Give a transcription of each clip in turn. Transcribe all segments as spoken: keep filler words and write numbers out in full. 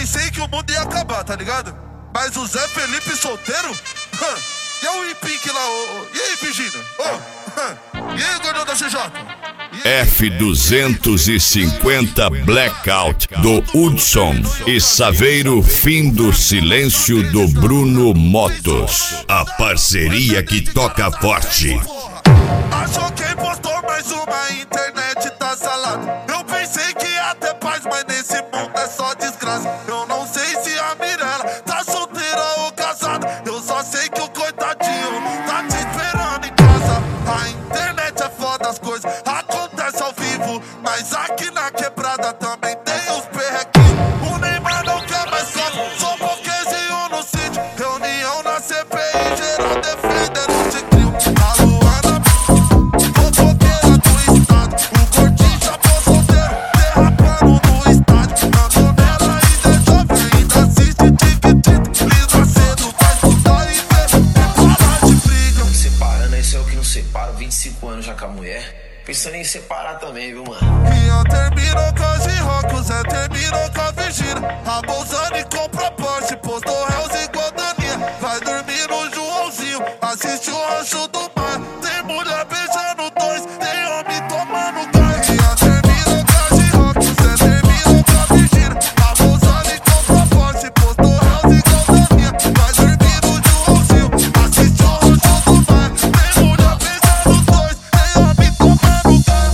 pensei que o mundo ia acabar, tá ligado? Mas o Zé Felipe solteiro? Hã. E o Ipink lá, ô, ô. E aí, Virgínia? Ô, e aí, gordão da C J? F duzentos e cinquenta Blackout do Hudson e Saveiro Fim do Silêncio do Bruno Motos. A parceria que toca forte. Achou quem postou mais uma, internet tá salada. Eu pensei que ia ter paz, mas nesse mundo é só desgraça. Eu não sei se a Mirella tá solteira ou casada. Eu só sei que o coitadinho tá te esperando em casa. A internet é foda, as coisas acontecem ao vivo, mas aqui na quebrada também tem os perrequinhos. O Neymar não quer mais foto, só bloqueio no sítio. Reunião na C P I, geral defendendo o tigrinho. A Luana, fofoqueira do estado. O gordinho chapou solteiro, derrapando no estádio. Andou nela e deixou ver, ainda assiste tic-tic. Lisa cedo, vai estudar e ver, e falar de briga. Separando, esse é o que não separa, vinte e cinco anos já com a mulher. Pensando em separar também, viu, mano? Rian terminou com a G-Rock, o Zé terminou com a Virgínia. A Bolzani compra Porsche, postou réus igual Daninha. Vai dormir no Joãozinho, assiste o Rancho do Mar. Tem mulher beijando dois, tem homem tomando gás. Rian terminou com a G-Rock, o Zé terminou com a Virgínia. A Bolzani compra Porsche, postou réus igual Daninha. Vai dormir no Joãozinho, assiste o Rancho do Mar. Tem mulher beijando dois, tem homem tomando gás.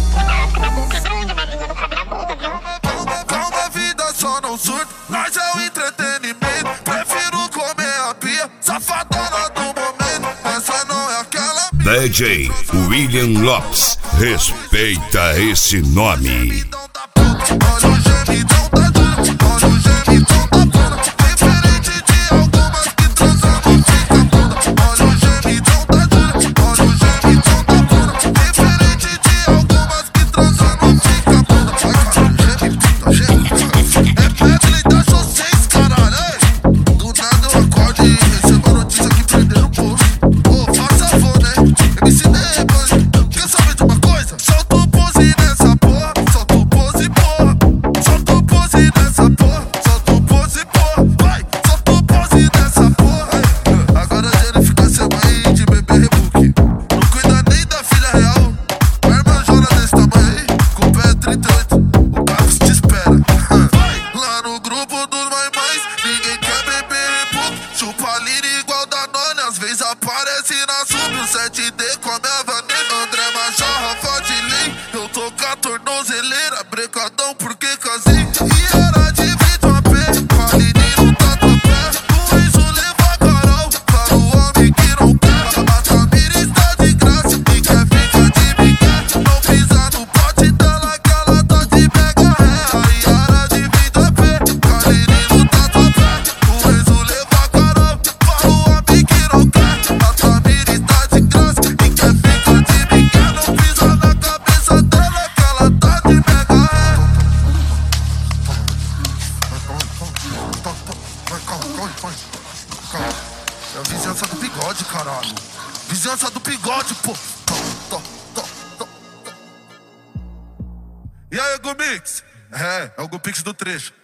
Calma, vida só não surta, nós é o entretenimento. Prefiro comer a pia, safadona do momento. Essa não é aquela D J William Lopes, respeita esse nome. Olha o gemidão da Júlia, olha o gemidão da Bruna. Diferente de algumas que transam e fica bunda. Olha o gemidão da Júlia, olha o gemidão da Bruna. Diferente de algumas que transam e fica bunda. Vai, cara, gemidão, gemidão. É Pedro da Josseis, caralho, ei. Do nada eu acordo e recebo a notícia que prenderam o posto. Ô, faça favor, né? M C D, mano. Quer saber de uma coisa? Solta o pose nessa porra, solta o pose, porra. Solta o pose nessa porra, solta o pose, porra. Vai, solta o pose nessa porra. Ei, agora ele fica sem mãe de bebê rebook. Não cuida nem da filha real. A irmãzona desse tamanho aí, com o pé trinta e oito, o Carlos te espera. Lá no grupo dos mães, ninguém quer beber rebook. Chupa lira igual Danone, às vezes aparece na sub. O sete D com a minha vaneira, André Machorra, Forte Lei. Eu tô com a tornozeleira, brecadão porque casei. E era de vídeo a pé, Palinino tá no pé. O Enzo leva a Carol, para o homem que não quer. A Tamira está de graça, e quer ficar de migué. Não pisa no pote dela que ela tá de mega ré. A Yara de vídeo a pé, Palinino tá no pé. O Enzo leva a Carol, para o homem que não quer. A Tamira está de graça, e quer ficar de migué. Não pisa na cabeça dela que ela tá de mega ré. É a vizinhança do bigode, caralho. Vizinhança do bigode, pô. E aí, Gumix? É, é o Gumix do trecho.